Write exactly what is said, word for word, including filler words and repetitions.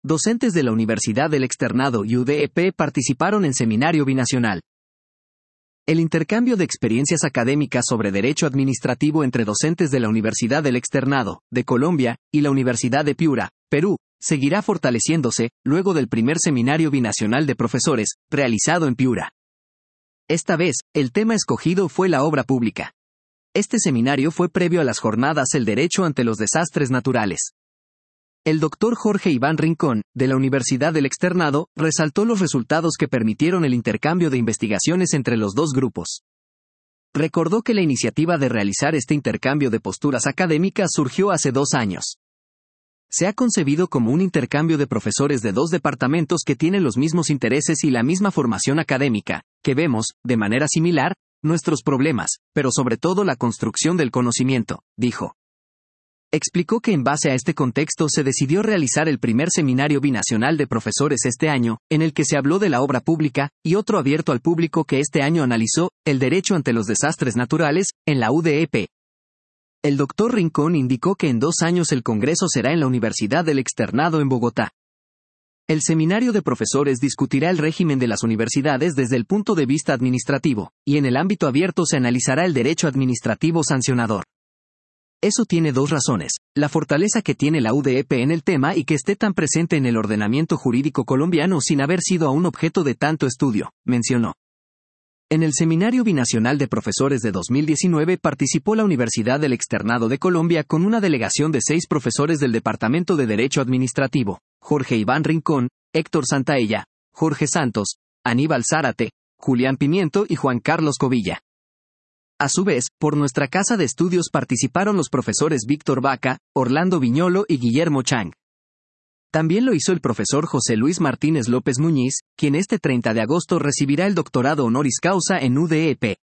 docentes de la Universidad del Externado y U D E P participaron en seminario binacional. El intercambio de experiencias académicas sobre derecho administrativo entre docentes de la Universidad del Externado, de Colombia, y la Universidad de Piura, Perú, seguirá fortaleciéndose, luego del primer seminario binacional de profesores, realizado en Piura. Esta vez, el tema escogido fue la obra pública. Este seminario fue previo a las jornadas El Derecho ante los Desastres Naturales. El doctor Jorge Iván Rincón, de la Universidad del Externado, resaltó los resultados que permitieron el intercambio de investigaciones entre los dos grupos. Recordó que la iniciativa de realizar este intercambio de posturas académicas surgió hace dos años. Se ha concebido como un intercambio de profesores de dos departamentos que tienen los mismos intereses y la misma formación académica, que vemos, de manera similar, nuestros problemas, pero sobre todo la construcción del conocimiento, dijo. Explicó que en base a este contexto se decidió realizar el primer seminario binacional de profesores este año, en el que se habló de la obra pública, y otro abierto al público que este año analizó el derecho ante los desastres naturales, en la U D E P. El doctor Rincón indicó que en dos años el congreso será en la Universidad del Externado en Bogotá. El seminario de profesores discutirá el régimen de las universidades desde el punto de vista administrativo, y en el ámbito abierto se analizará el derecho administrativo sancionador. Eso tiene dos razones: la fortaleza que tiene la U D E P en el tema y que esté tan presente en el ordenamiento jurídico colombiano sin haber sido aún objeto de tanto estudio, mencionó. En el Seminario Binacional de Profesores de dos mil diecinueve participó la Universidad del Externado de Colombia con una delegación de seis profesores del Departamento de Derecho Administrativo: Jorge Iván Rincón, Héctor Santaella, Jorge Santos, Aníbal Zárate, Julián Pimiento y Juan Carlos Covilla. A su vez, por nuestra casa de estudios participaron los profesores Víctor Vaca, Orlando Viñolo y Guillermo Chang. También lo hizo el profesor José Luis Martínez López Muñiz, quien este treinta de agosto recibirá el doctorado honoris causa en U D E P.